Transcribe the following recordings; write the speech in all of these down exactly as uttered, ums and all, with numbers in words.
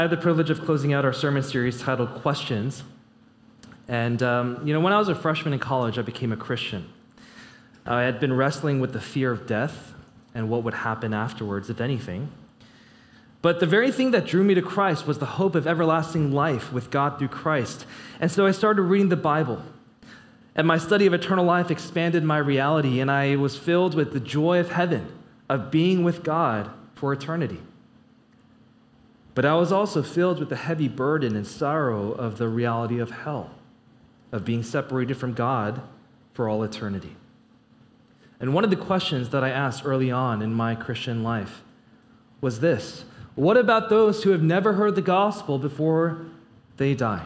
I had the privilege of closing out our sermon series titled Questions. And, um, you know, when I was a freshman in college, I became a Christian. I had been wrestling with the fear of death and what would happen afterwards, if anything. But the very thing that drew me to Christ was the hope of everlasting life with God through Christ. And so I started reading the Bible. And my study of eternal life expanded my reality, and I was filled with the joy of heaven, of being with God for eternity. But I was also filled with the heavy burden and sorrow of the reality of hell, of being separated from God for all eternity. And one of the questions that I asked early on in my Christian life was this: what about those who have never heard the gospel before they die?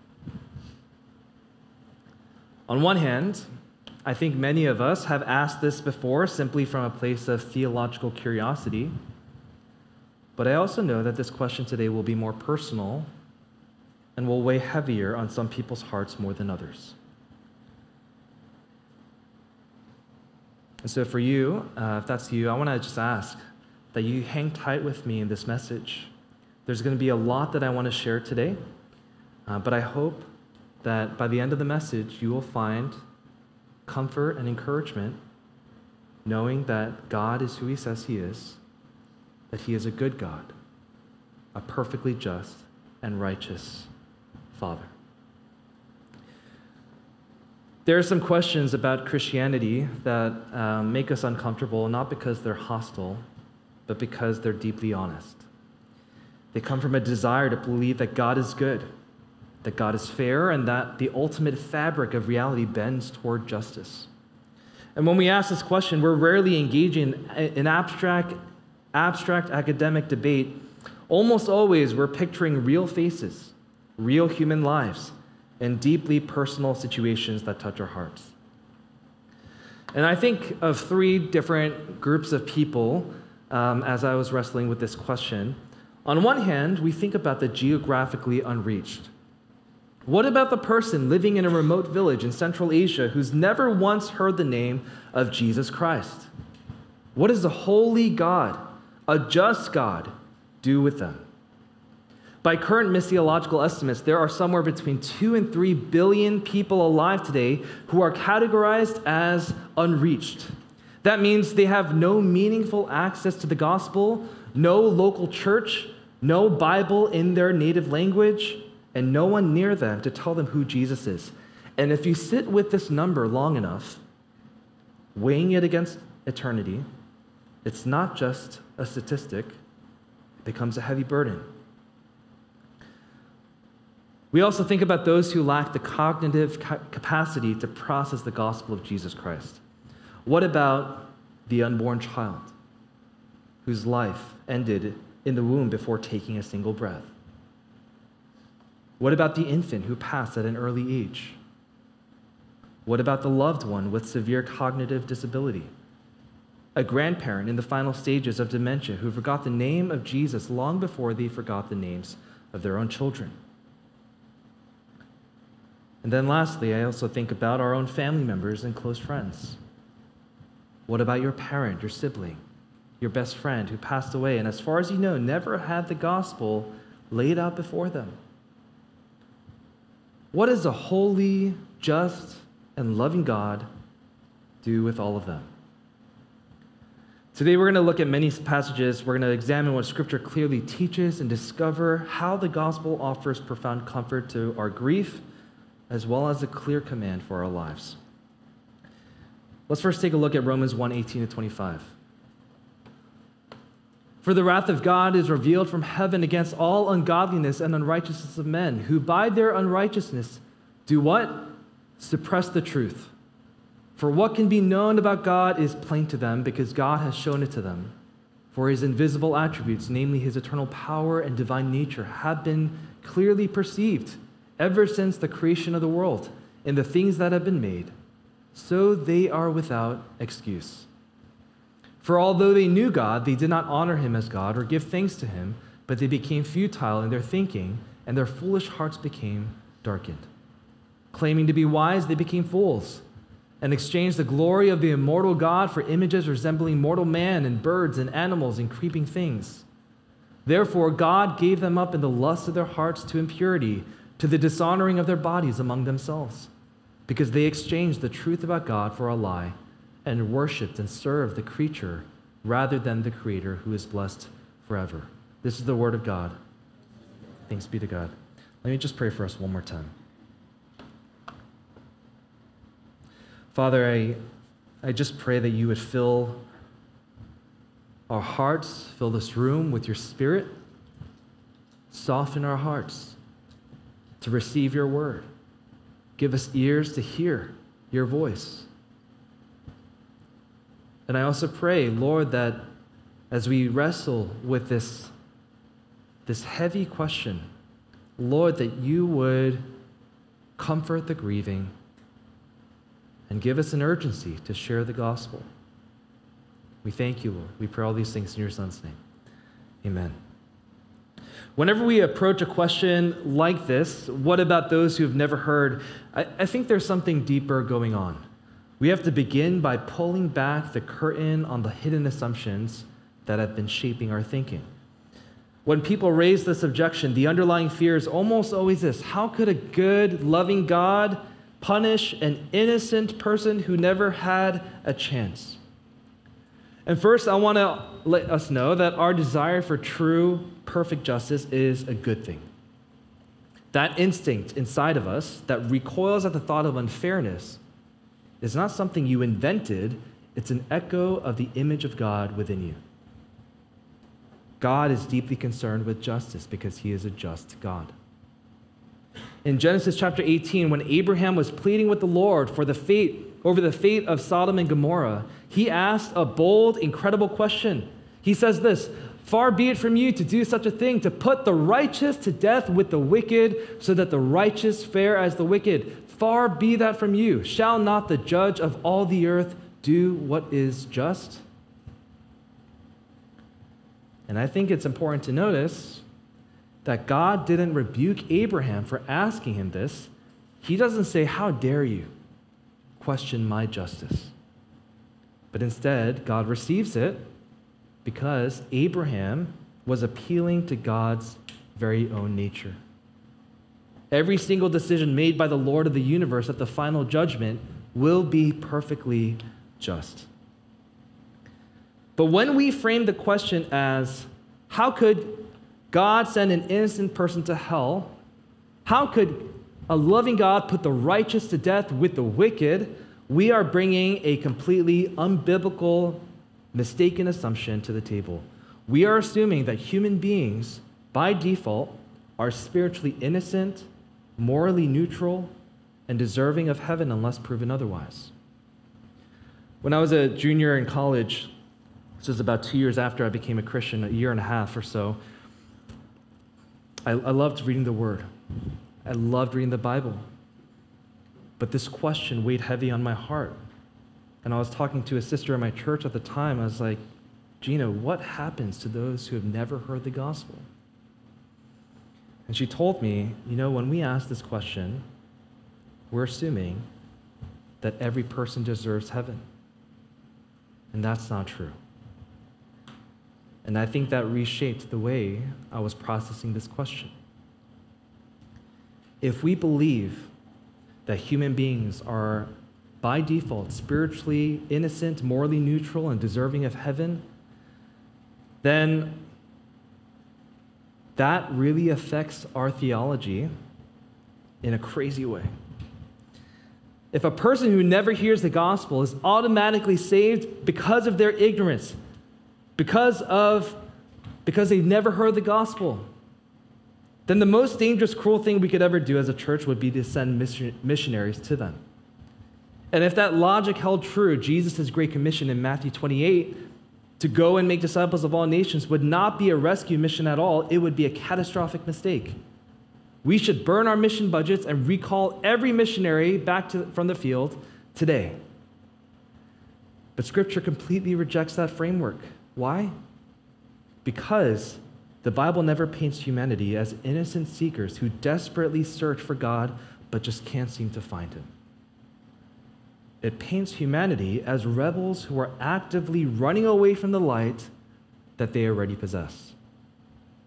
On one hand, I think many of us have asked this before simply from a place of theological curiosity. But I also know that this question today will be more personal and will weigh heavier on some people's hearts more than others. And so for you, uh, if that's you, I want to just ask that you hang tight with me in this message. There's going to be a lot that I want to share today, uh, but I hope that by the end of the message, you will find comfort and encouragement knowing that God is who he says he is, that he is a good God, a perfectly just and righteous Father. There are some questions about Christianity that um, make us uncomfortable, not because they're hostile, but because they're deeply honest. They come from a desire to believe that God is good, that God is fair, and that the ultimate fabric of reality bends toward justice. And when we ask this question, we're rarely engaging in abstract abstract academic debate. Almost always, we're picturing real faces, real human lives, and deeply personal situations that touch our hearts. And I think of three different groups of people um, as I was wrestling with this question. On one hand, we think about the geographically unreached. What about the person living in a remote village in Central Asia who's never once heard the name of Jesus Christ? What does the holy God, a just God, do with them? By current missiological estimates, there are somewhere between two and three billion people alive today who are categorized as unreached. That means they have no meaningful access to the gospel, no local church, no Bible in their native language, and no one near them to tell them who Jesus is. And if you sit with this number long enough, weighing it against eternity, it's not just a statistic, it becomes a heavy burden. We also think about those who lack the cognitive capacity to process the gospel of Jesus Christ. What about the unborn child whose life ended in the womb before taking a single breath? What about the infant who passed at an early age? What about the loved one with severe cognitive disability? A grandparent in the final stages of dementia who forgot the name of Jesus long before they forgot the names of their own children. And then lastly, I also think about our own family members and close friends. What about your parent, your sibling, your best friend who passed away and, as far as you know, never had the gospel laid out before them? What does a holy, just, and loving God do with all of them? Today we're going to look at many passages. We're going to examine what Scripture clearly teaches and discover how the gospel offers profound comfort to our grief, as well as a clear command for our lives. Let's first take a look at Romans one, eighteen to twenty-five. For the wrath of God is revealed from heaven against all ungodliness and unrighteousness of men, who by their unrighteousness do what? Suppress the truth. For what can be known about God is plain to them, because God has shown it to them. For his invisible attributes, namely his eternal power and divine nature, have been clearly perceived ever since the creation of the world in the things that have been made. So they are without excuse. For although they knew God, they did not honor him as God or give thanks to him, but they became futile in their thinking, and their foolish hearts became darkened. Claiming to be wise, they became fools, and exchanged the glory of the immortal God for images resembling mortal man and birds and animals and creeping things. Therefore, God gave them up in the lust of their hearts to impurity, to the dishonoring of their bodies among themselves, because they exchanged the truth about God for a lie and worshiped and served the creature rather than the Creator, who is blessed forever. This is the word of God. Thanks be to God. Let me just pray for us one more time. Father, I, I just pray that you would fill our hearts, fill this room with your Spirit, soften our hearts to receive your word. Give us ears to hear your voice. And I also pray, Lord, that as we wrestle with this, this heavy question, Lord, that you would comfort the grieving and give us an urgency to share the gospel. We thank you, Lord. We pray all these things in your Son's name. Amen. Whenever we approach a question like this, what about those who have never heard? I, I think there's something deeper going on. We have to begin by pulling back the curtain on the hidden assumptions that have been shaping our thinking. When people raise this objection, the underlying fear is almost always this: how could a good, loving God punish an innocent person who never had a chance? And first, I want to let us know that our desire for true, perfect justice is a good thing. That instinct inside of us that recoils at the thought of unfairness is not something you invented. It's an echo of the image of God within you. God is deeply concerned with justice because he is a just God. In Genesis chapter eighteen, when Abraham was pleading with the Lord for the fate over the fate of Sodom and Gomorrah, he asked a bold, incredible question. He says this: "Far be it from you to do such a thing, to put the righteous to death with the wicked, so that the righteous fare as the wicked. Far be that from you. Shall not the judge of all the earth do what is just?" And I think it's important to notice that God didn't rebuke Abraham for asking him this. He doesn't say, "How dare you question my justice?" But instead, God receives it because Abraham was appealing to God's very own nature. Every single decision made by the Lord of the universe at the final judgment will be perfectly just. But when we frame the question as, how could God send an innocent person to hell? How could a loving God put the righteous to death with the wicked? We are bringing a completely unbiblical, mistaken assumption to the table. We are assuming that human beings, by default, are spiritually innocent, morally neutral, and deserving of heaven unless proven otherwise. When I was a junior in college, this was about two years after I became a Christian, a year and a half or so, I, I loved reading the Word. I loved reading the Bible. But this question weighed heavy on my heart. And I was talking to a sister in my church at the time. I was like, "Gina, what happens to those who have never heard the gospel?" And she told me, you know, when we ask this question, we're assuming that every person deserves heaven. And that's not true. And I think that reshaped the way I was processing this question. If we believe that human beings are, by default, spiritually innocent, morally neutral, and deserving of heaven, then that really affects our theology in a crazy way. If a person who never hears the gospel is automatically saved because of their ignorance, because of because they've never heard the gospel, then the most dangerous, cruel thing we could ever do as a church would be to send mission, missionaries to them. And if that logic held true, Jesus' great commission in Matthew twenty-eight to go and make disciples of all nations would not be a rescue mission at all. It would be a catastrophic mistake. We should burn our mission budgets and recall every missionary back to, from the field today. But Scripture completely rejects that framework. Why? Because the Bible never paints humanity as innocent seekers who desperately search for God but just can't seem to find him. It paints humanity as rebels who are actively running away from the light that they already possess.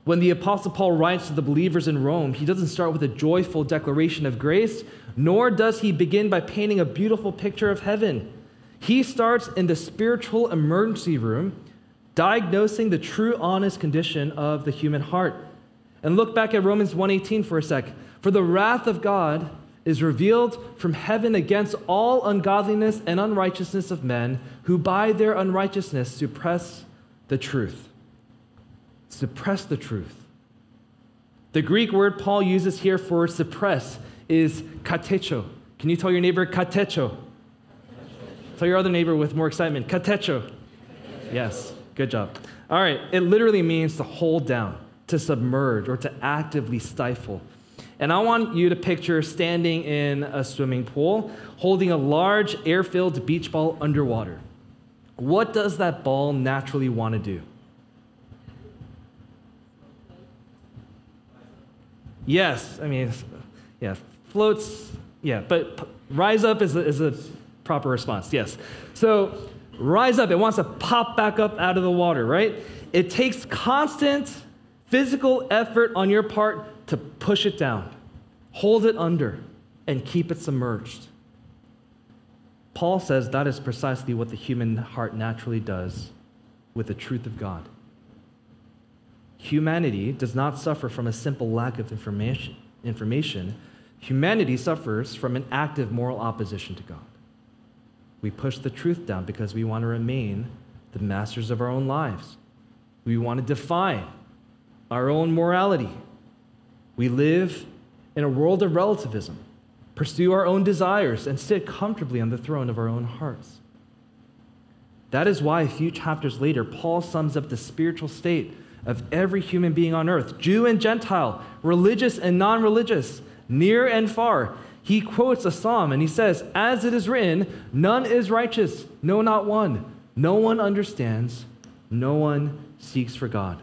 When the Apostle Paul writes to the believers in Rome, he doesn't start with a joyful declaration of grace, nor does he begin by painting a beautiful picture of heaven. He starts in the spiritual emergency room, diagnosing the true, honest condition of the human heart. And look back at Romans one eighteen for a sec. For the wrath of God is revealed from heaven against all ungodliness and unrighteousness of men who by their unrighteousness suppress the truth. Suppress the truth. The Greek word Paul uses here for suppress is katecho. Can you tell your neighbor katecho? Tell your other neighbor with more excitement, katecho. Yes, good job. All right, it literally means to hold down, to submerge, or to actively stifle. And I want you to picture standing in a swimming pool, holding a large air-filled beach ball underwater. What does that ball naturally want to do? Yes, I mean, yeah, floats, yeah, but p- rise up is a, is a proper response, yes. So rise up, it wants to pop back up out of the water, right? It takes constant physical effort on your part to push it down, hold it under, and keep it submerged. Paul says that is precisely what the human heart naturally does with the truth of God. Humanity does not suffer from a simple lack of information. information. Humanity suffers from an active moral opposition to God. We push the truth down because we want to remain the masters of our own lives. We want to define our own morality. We live in a world of relativism, pursue our own desires, and sit comfortably on the throne of our own hearts. That is why a few chapters later, Paul sums up the spiritual state of every human being on earth, Jew and Gentile, religious and non-religious, near and far. He quotes a psalm and he says, as it is written, none is righteous, no, not one. No one understands, no one seeks for God.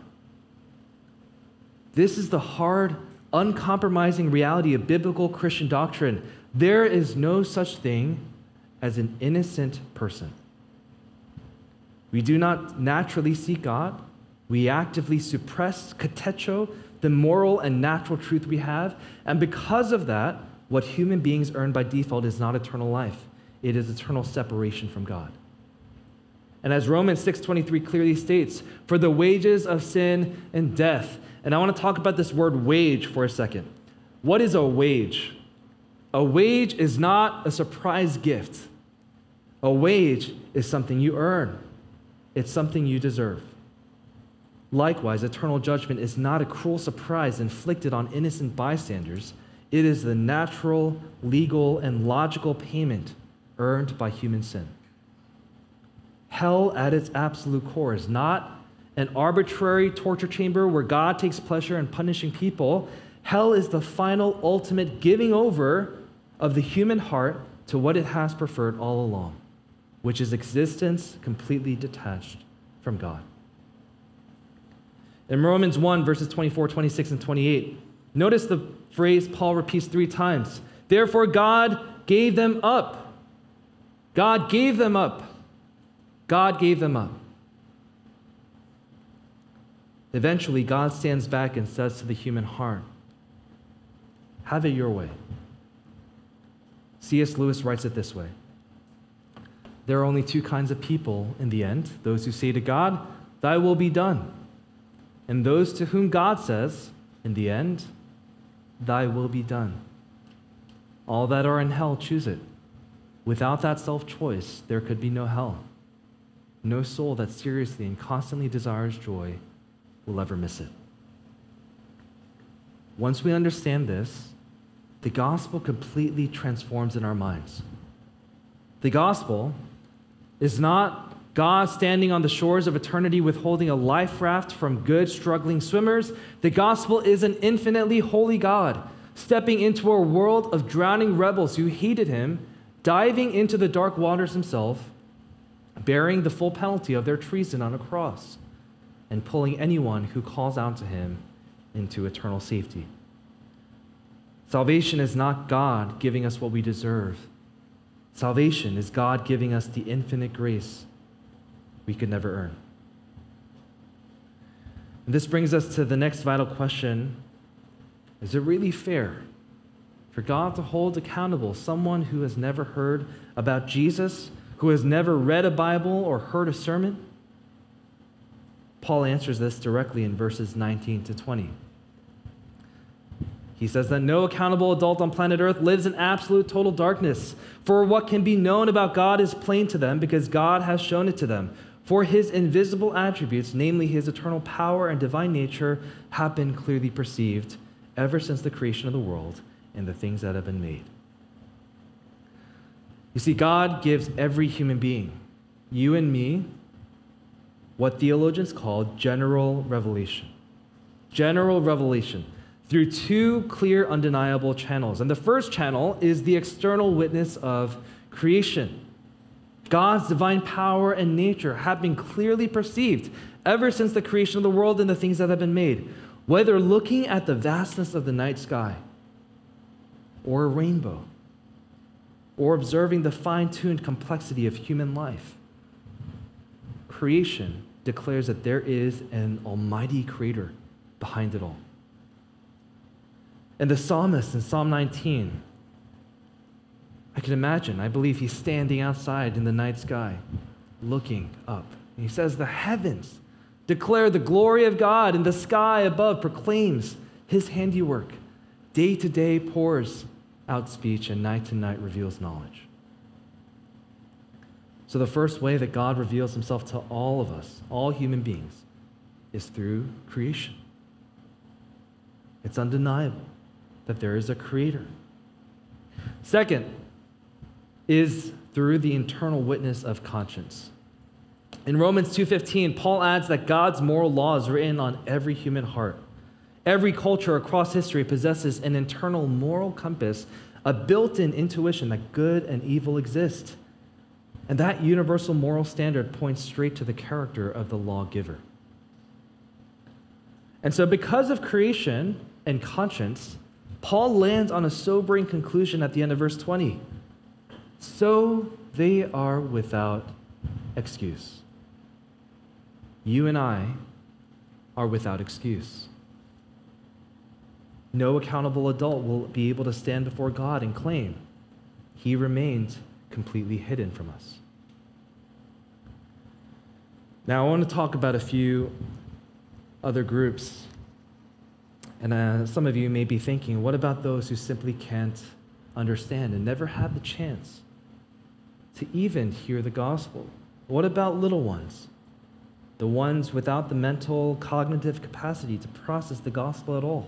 This is the hard, uncompromising reality of biblical Christian doctrine. There is no such thing as an innocent person. We do not naturally seek God. We actively suppress katecho, the moral and natural truth we have. And because of that, what human beings earn by default is not eternal life. It is eternal separation from God. And as Romans six twenty-three clearly states, for the wages of sin and death. And I want to talk about this word wage for a second. What is a wage? A wage is not a surprise gift. A wage is something you earn. It's something you deserve. Likewise, eternal judgment is not a cruel surprise inflicted on innocent bystanders. It is the natural, legal, and logical payment earned by human sin. Hell, at its absolute core, is not an arbitrary torture chamber where God takes pleasure in punishing people. Hell is the final, ultimate giving over of the human heart to what it has preferred all along, which is existence completely detached from God. In Romans one, verses twenty-four, twenty-six, and twenty-eight, notice the phrase Paul repeats three times. Therefore, God gave them up. God gave them up. God gave them up. Eventually, God stands back and says to the human heart, have it your way. C S Lewis writes it this way. There are only two kinds of people in the end, those who say to God, thy will be done, and those to whom God says, in the end, thy will be done. All that are in hell choose it. Without that self-choice, there could be no hell. No soul that seriously and constantly desires joy will ever miss it. Once we understand this, the gospel completely transforms in our minds. The gospel is not God standing on the shores of eternity withholding a life raft from good, struggling swimmers. The gospel is an infinitely holy God stepping into a world of drowning rebels who hated him, diving into the dark waters himself, bearing the full penalty of their treason on a cross, and pulling anyone who calls out to him into eternal safety. Salvation is not God giving us what we deserve. Salvation is God giving us the infinite grace we could never earn. And this brings us to the next vital question. Is it really fair for God to hold accountable someone who has never heard about Jesus, who has never read a Bible or heard a sermon? Paul answers this directly in verses nineteen to twenty. He says that no accountable adult on planet Earth lives in absolute total darkness, for what can be known about God is plain to them because God has shown it to them. For his invisible attributes, namely his eternal power and divine nature, have been clearly perceived ever since the creation of the world and the things that have been made. You see, God gives every human being, you and me, what theologians call general revelation. General revelation through two clear, undeniable channels. And the first channel is the external witness of creation. God's divine power and nature have been clearly perceived ever since the creation of the world and the things that have been made. Whether looking at the vastness of the night sky, or a rainbow, or observing the fine-tuned complexity of human life, creation declares that there is an almighty creator behind it all. And the psalmist in Psalm nineteen, I can imagine, I believe he's standing outside in the night sky, looking up. And he says, the heavens declare the glory of God, and the sky above proclaims his handiwork. Day to day pours out speech, and night to night reveals knowledge. So the first way that God reveals himself to all of us, all human beings, is through creation. It's undeniable that there is a creator. Second is through the internal witness of conscience. In Romans two fifteen, Paul adds that God's moral law is written on every human heart. Every culture across history possesses an internal moral compass, a built-in intuition that good and evil exist. And that universal moral standard points straight to the character of the lawgiver. And so because of creation and conscience, Paul lands on a sobering conclusion at the end of verse twenty. So they are without excuse. You and I are without excuse. No accountable adult will be able to stand before God and claim he remained completely hidden from us. Now, I want to talk about a few other groups. And uh, some of you may be thinking, what about those who simply can't understand and never had the chance to even hear the gospel? What about little ones? The ones without the mental, cognitive capacity to process the gospel at all?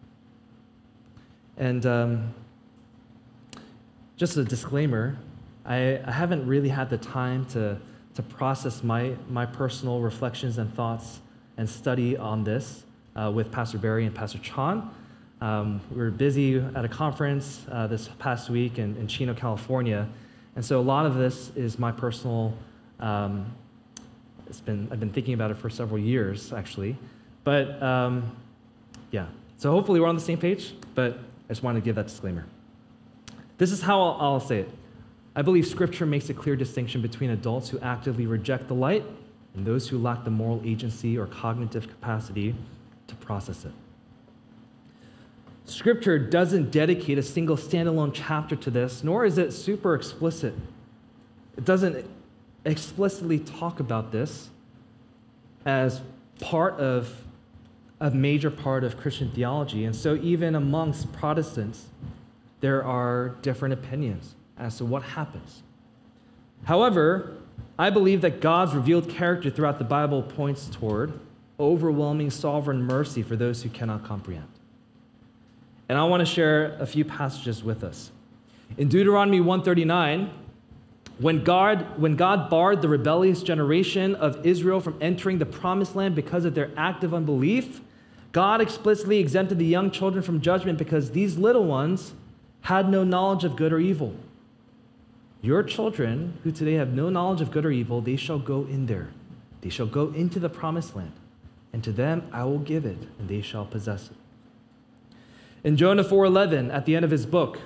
And um, just a disclaimer, I, I haven't really had the time to, to process my, my personal reflections and thoughts and study on this uh, with Pastor Barry and Pastor Chan. Um, we were busy at a conference uh, this past week in, in Chino, California, and so a lot of this is my personal, um, it's been, I've been thinking about it for several years, actually. But um, yeah, so hopefully we're on the same page, but I just wanted to give that disclaimer. This is how I'll, I'll say it. I believe Scripture makes a clear distinction between adults who actively reject the light and those who lack the moral agency or cognitive capacity to process it. Scripture doesn't dedicate a single standalone chapter to this, nor is it super explicit. It doesn't explicitly talk about this as part of a major part of Christian theology. And so even amongst Protestants, there are different opinions as to what happens. However, I believe that God's revealed character throughout the Bible points toward overwhelming sovereign mercy for those who cannot comprehend. And I want to share a few passages with us. In Deuteronomy one thirty-nine, when God, when God barred the rebellious generation of Israel from entering the promised land because of their act of unbelief, God explicitly exempted the young children from judgment because these little ones had no knowledge of good or evil. Your children, who today have no knowledge of good or evil, they shall go in there. They shall go into the promised land, and to them I will give it, and they shall possess it. In Jonah four eleven, at the end of his book,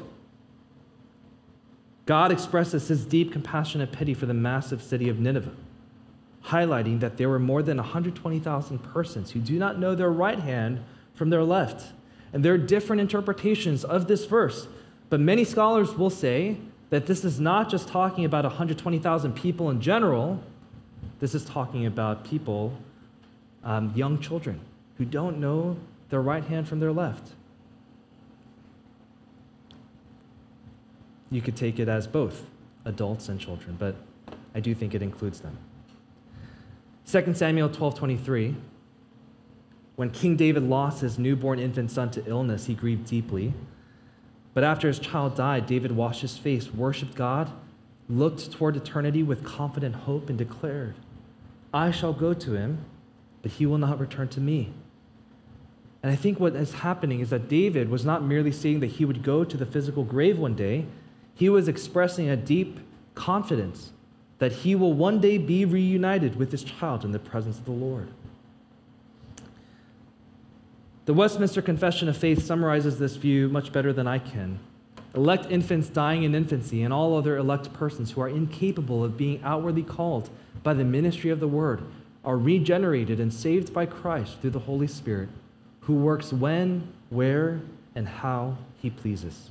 God expresses his deep compassion and pity for the massive city of Nineveh. highlighting that there were more than one hundred twenty thousand persons who do not know their right hand from their left. And there are different interpretations of this verse, but many scholars will say that this is not just talking about one hundred twenty thousand people in general. This is talking about people, um, young children, who don't know their right hand from their left. You could take it as both adults and children, but I do think it includes them. Second Samuel twelve twenty-three, when King David lost his newborn infant son to illness, he grieved deeply. But after his child died, David washed his face, worshiped God, looked toward eternity with confident hope, and declared, I shall go to him, but he will not return to me. And I think what is happening is that David was not merely saying that he would go to the physical grave one day. He was expressing a deep confidence that he will one day be reunited with his child in the presence of the Lord. The Westminster Confession of Faith summarizes this view much better than I can. Elect infants dying in infancy and all other elect persons who are incapable of being outwardly called by the ministry of the word are regenerated and saved by Christ through the Holy Spirit, who works when, where, and how he pleases.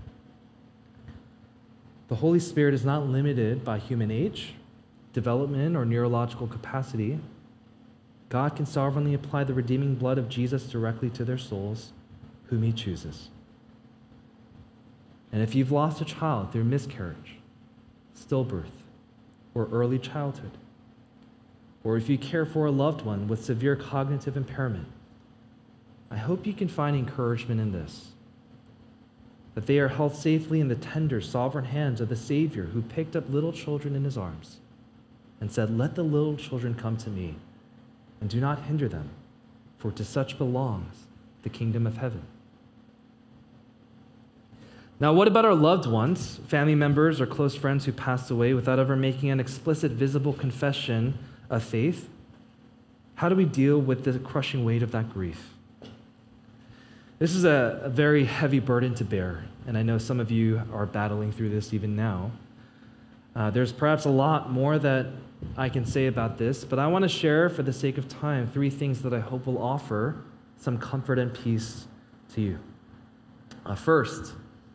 The Holy Spirit is not limited by human age, development, or neurological capacity. God can sovereignly apply the redeeming blood of Jesus directly to their souls, whom he chooses. And if you've lost a child through miscarriage, stillbirth, or early childhood, or if you care for a loved one with severe cognitive impairment, I hope you can find encouragement in this, that they are held safely in the tender, sovereign hands of the Savior who picked up little children in his arms and said, let the little children come to me, and do not hinder them, for to such belongs the kingdom of heaven. Now, what about our loved ones, family members or close friends who passed away without ever making an explicit, visible confession of faith? How do we deal with the crushing weight of that grief? This is a, a very heavy burden to bear, and I know some of you are battling through this even now. Uh, there's perhaps a lot more that I can say about this, but I want to share, for the sake of time, three things that I hope will offer some comfort and peace to you. Uh, first,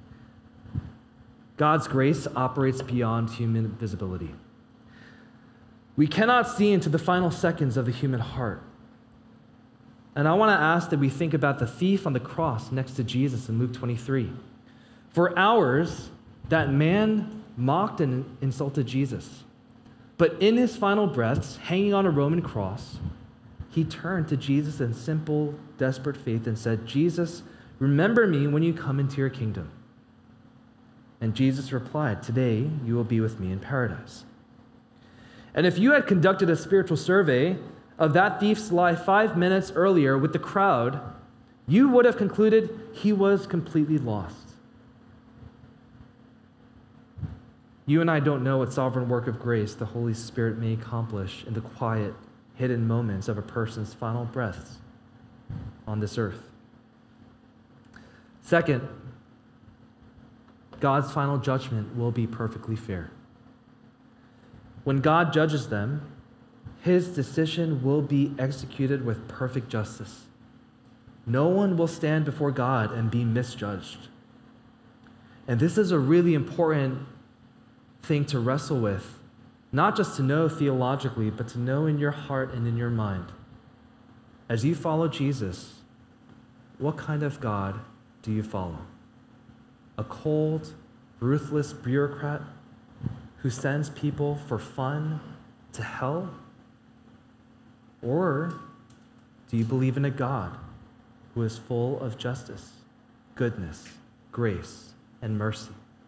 God's grace operates beyond human visibility. We cannot see into the final seconds of the human heart. And I want to ask that we think about the thief on the cross next to Jesus in Luke twenty-three. For hours, that man mocked and insulted Jesus. But in his final breaths, hanging on a Roman cross, he turned to Jesus in simple, desperate faith and said, Jesus, remember me when you come into your kingdom. And Jesus replied, today you will be with me in paradise. And if you had conducted a spiritual survey of that thief's life five minutes earlier with the crowd, you would have concluded he was completely lost. You and I don't know what sovereign work of grace the Holy Spirit may accomplish in the quiet, hidden moments of a person's final breaths on this earth. Second, God's final judgment will be perfectly fair. When God judges them, his decision will be executed with perfect justice. No one will stand before God and be misjudged. And this is a really important thing to wrestle with, not just to know theologically, but to know in your heart and in your mind. As you follow Jesus, what kind of God do you follow? A cold, ruthless bureaucrat who sends people for fun to hell? Or do you believe in a God who is full of justice, goodness, grace, and mercy?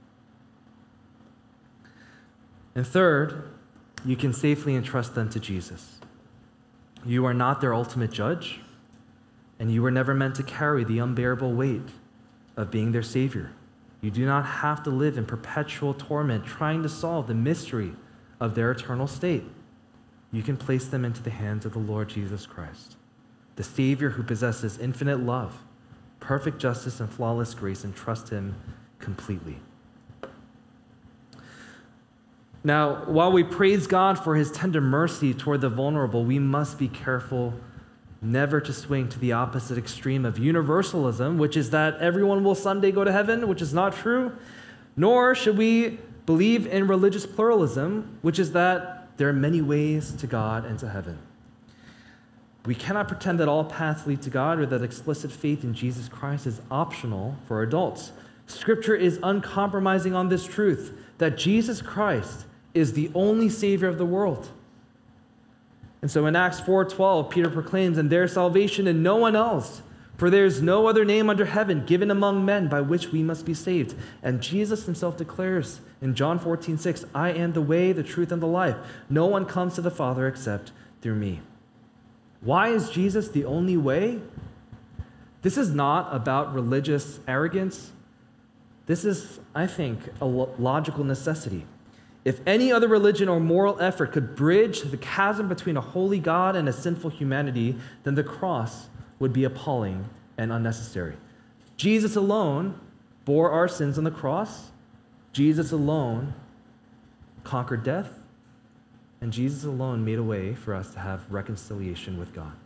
And third, you can safely entrust them to Jesus. You are not their ultimate judge, and you were never meant to carry the unbearable weight of being their Savior. You do not have to live in perpetual torment trying to solve the mystery of their eternal state. You can place them into the hands of the Lord Jesus Christ, the Savior who possesses infinite love, perfect justice, and flawless grace, and trust him completely. Now, while we praise God for his tender mercy toward the vulnerable, we must be careful never to swing to the opposite extreme of universalism, which is that everyone will someday go to heaven, which is not true. Nor should we believe in religious pluralism, which is that there are many ways to God and to heaven. We cannot pretend that all paths lead to God or that explicit faith in Jesus Christ is optional for adults. Scripture is uncompromising on this truth, that Jesus Christ is the only Savior of the world. And so in Acts four twelve, Peter proclaims, "And there is salvation in no one else, for there is no other name under heaven given among men by which we must be saved." And Jesus himself declares in John fourteen six, "I am the way, the truth, and the life. No one comes to the Father except through me." Why is Jesus the only way? This is not about religious arrogance. This is, I think, a logical necessity. If any other religion or moral effort could bridge the chasm between a holy God and a sinful humanity, then the cross would be appalling and unnecessary. Jesus alone bore our sins on the cross. Jesus alone conquered death. And Jesus alone made a way for us to have reconciliation with God.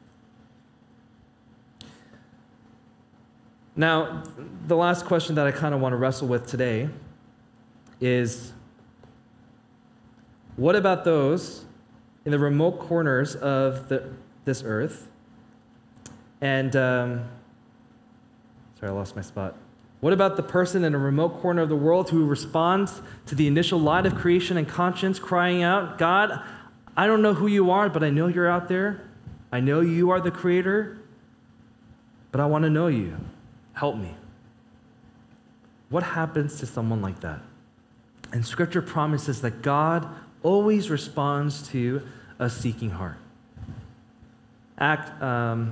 Now, the last question that I kind of want to wrestle with today is, what about those in the remote corners of the, this earth? And, um, sorry, I lost my spot. What about the person in a remote corner of the world who responds to the initial light of creation and conscience, crying out, "God, I don't know who you are, but I know you're out there. I know you are the creator, but I want to know you. Help me." What happens to someone like that? And Scripture promises that God always responds to a seeking heart. Act, um,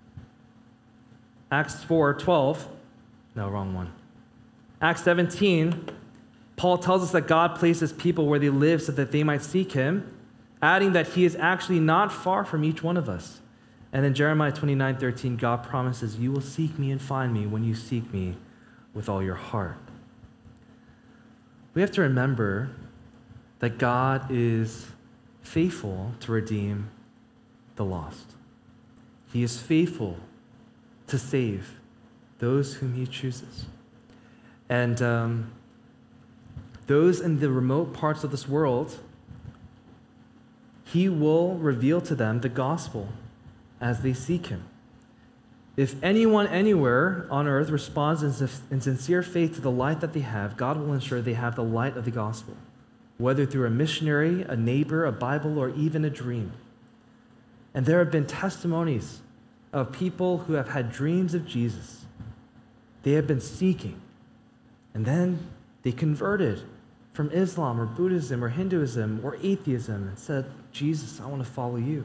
Acts four twelve, no, wrong one. Acts seventeen, Paul tells us that God places people where they live so that they might seek him, adding that he is actually not far from each one of us. And in Jeremiah twenty-nine thirteen, God promises, "You will seek me and find me when you seek me with all your heart." We have to remember that God is faithful to redeem the lost. He is faithful to save those whom he chooses. And um, those in the remote parts of this world, he will reveal to them the gospel as they seek him. If anyone anywhere on earth responds in sincere faith to the light that they have, God will ensure they have the light of the gospel, whether through a missionary, a neighbor, a Bible, or even a dream. And there have been testimonies of people who have had dreams of Jesus. They have been seeking, and then they converted from Islam or Buddhism or Hinduism or atheism and said, "Jesus, I want to follow you."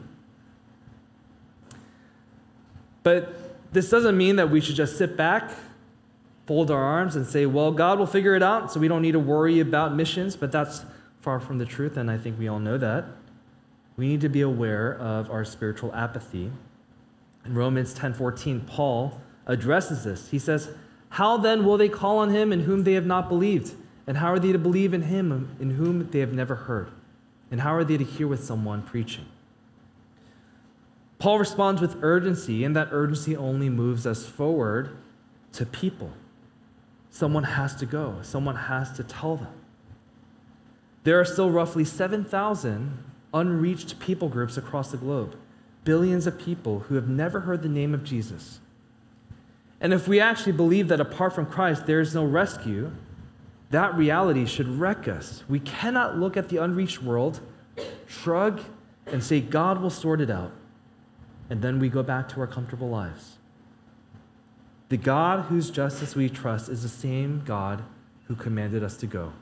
But this doesn't mean that we should just sit back, fold our arms, and say, "Well, God will figure it out, so we don't need to worry about missions." But that's far from the truth, and I think we all know that. We need to be aware of our spiritual apathy. In Romans ten fourteen, Paul addresses this. He says, "How then will they call on him in whom they have not believed? And how are they to believe in him in whom they have never heard? And how are they to hear with someone preaching?" Paul responds with urgency, and that urgency only moves us forward to people. Someone has to go. Someone has to tell them. There are still roughly seven thousand unreached people groups across the globe, billions of people who have never heard the name of Jesus. And if we actually believe that apart from Christ there is no rescue, that reality should wreck us. We cannot look at the unreached world, shrug, and say, "God will sort it out," and then we go back to our comfortable lives. The God whose justice we trust is the same God who commanded us to go.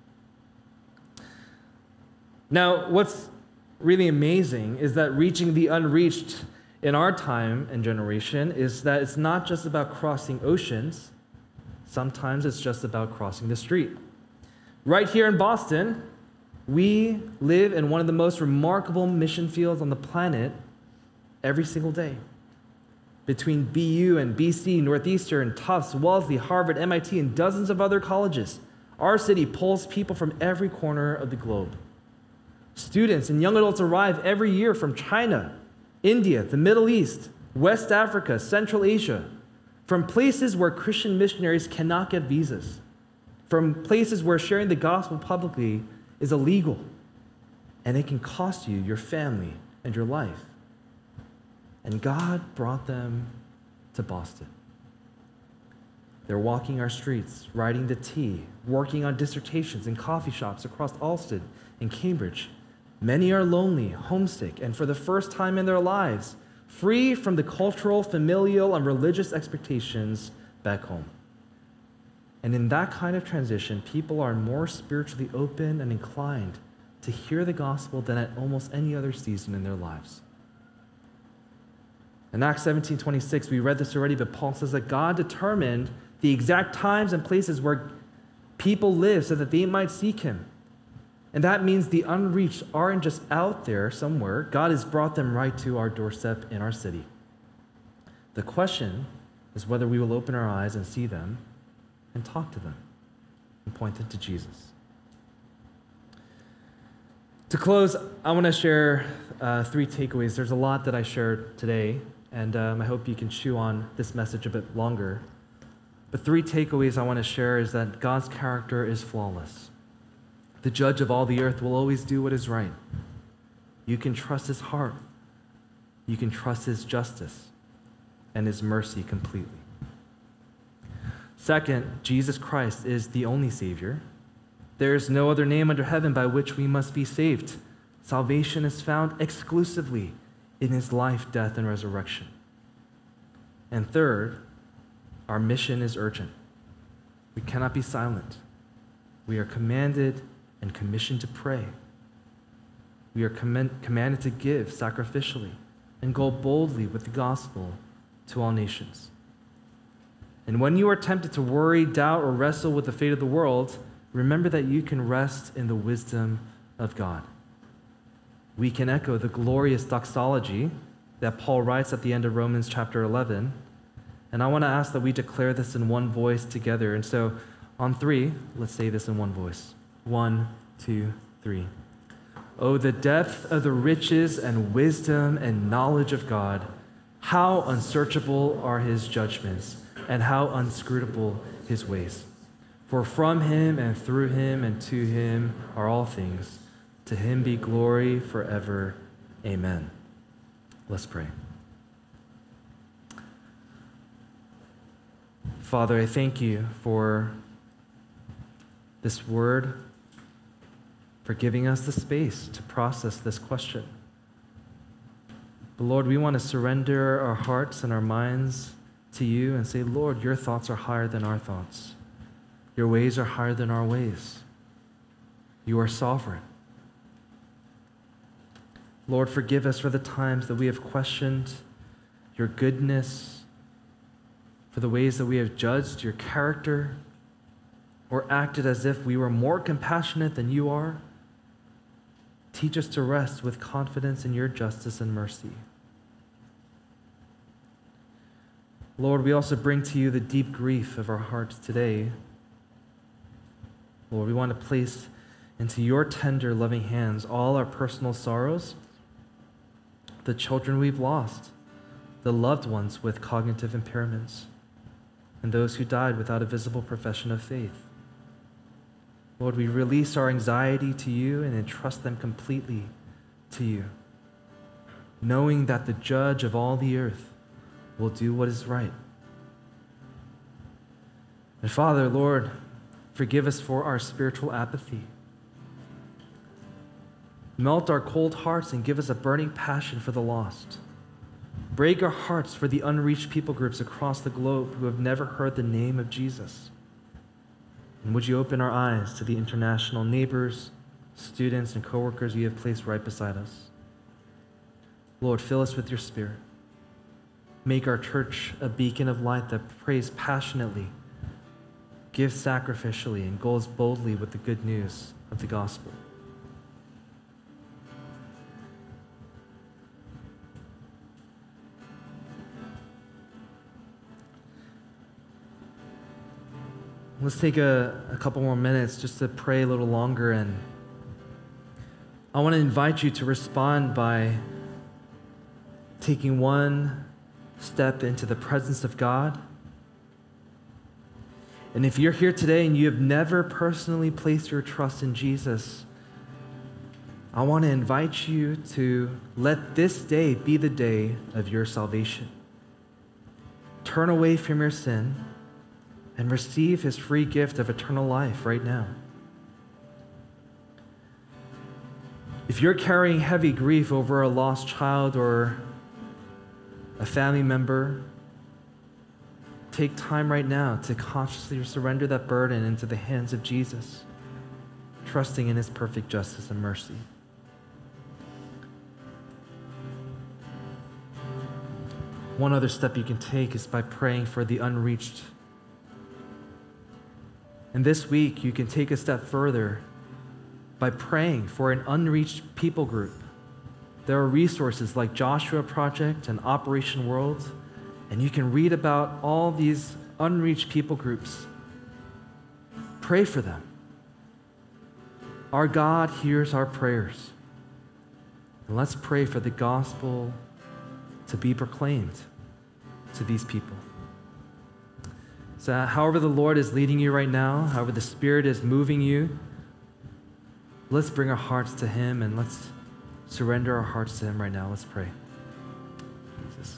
Now, what's really amazing is that reaching the unreached in our time and generation is that it's not just about crossing oceans. Sometimes it's just about crossing the street. Right here in Boston, we live in one of the most remarkable mission fields on the planet every single day. Between B U and B C, Northeastern, Tufts, Wellesley, Harvard, M I T, and dozens of other colleges, our city pulls people from every corner of the globe. Students and young adults arrive every year from China, India, the Middle East, West Africa, Central Asia, from places where Christian missionaries cannot get visas, from places where sharing the gospel publicly is illegal, and it can cost you your family and your life. And God brought them to Boston. They're walking our streets, riding the T, working on dissertations in coffee shops across Alston and Cambridge. Many are lonely, homesick, and for the first time in their lives, free from the cultural, familial, and religious expectations back home. And in that kind of transition, people are more spiritually open and inclined to hear the gospel than at almost any other season in their lives. In Acts seventeen twenty-six, we read this already, but Paul says that God determined the exact times and places where people live so that they might seek him. And that means the unreached aren't just out there somewhere. God has brought them right to our doorstep in our city. The question is whether we will open our eyes and see them and talk to them and point them to Jesus. To close, I want to share uh, three takeaways. There's a lot that I shared today, and um, I hope you can chew on this message a bit longer. But three takeaways I want to share is that God's character is flawless. The judge of all the earth will always do what is right. You can trust his heart. You can trust his justice and his mercy completely. Second, Jesus Christ is the only Savior. There is no other name under heaven by which we must be saved. Salvation is found exclusively in his life, death, and resurrection. And third, our mission is urgent. We cannot be silent. We are commanded and commissioned to pray. We are command- commanded to give sacrificially and go boldly with the gospel to all nations. And when you are tempted to worry, doubt, or wrestle with the fate of the world, remember that you can rest in the wisdom of God. We can echo the glorious doxology that Paul writes at the end of Romans chapter eleven. And I want to ask that we declare this in one voice together. And so on three, let's say this in one voice. One, two, three. Oh, the depth of the riches and wisdom and knowledge of God. How unsearchable are his judgments, and how inscrutable his ways. For from him and through him and to him are all things. To him be glory forever. Amen. Let's pray. Father, I thank you for this word, for giving us the space to process this question. But Lord, we want to surrender our hearts and our minds to you and say, Lord, your thoughts are higher than our thoughts. Your ways are higher than our ways. You are sovereign. Lord, forgive us for the times that we have questioned your goodness, for the ways that we have judged your character, or acted as if we were more compassionate than you are. Teach us to rest with confidence in your justice and mercy. Lord, we also bring to you the deep grief of our hearts today. Lord, we want to place into your tender, loving hands all our personal sorrows, the children we've lost, the loved ones with cognitive impairments, and those who died without a visible profession of faith. Lord, we release our anxiety to you and entrust them completely to you, knowing that the judge of all the earth will do what is right. And Father, Lord, forgive us for our spiritual apathy. Melt our cold hearts and give us a burning passion for the lost. Break our hearts for the unreached people groups across the globe who have never heard the name of Jesus. And would you open our eyes to the international neighbors, students, and coworkers you have placed right beside us? Lord, fill us with your Spirit. Make our church a beacon of light that prays passionately, gives sacrificially, and goes boldly with the good news of the gospel. Let's take a, a couple more minutes just to pray a little longer and I want to invite you to respond by taking one step into the presence of God. And if you're here today and you have never personally placed your trust in Jesus, I want to invite you to let this day be the day of your salvation. Turn away from your sin and receive his free gift of eternal life right now. If you're carrying heavy grief over a lost child or a family member, take time right now to consciously surrender that burden into the hands of Jesus, trusting in his perfect justice and mercy. One other step you can take is by praying for the unreached. And this week, you can take a step further by praying for an unreached people group. There are resources like Joshua Project and Operation World, and you can read about all these unreached people groups. Pray for them. Our God hears our prayers. And let's pray for the gospel to be proclaimed to these people. So however the Lord is leading you right now, however the Spirit is moving you, let's bring our hearts to him and let's surrender our hearts to him right now. Let's pray.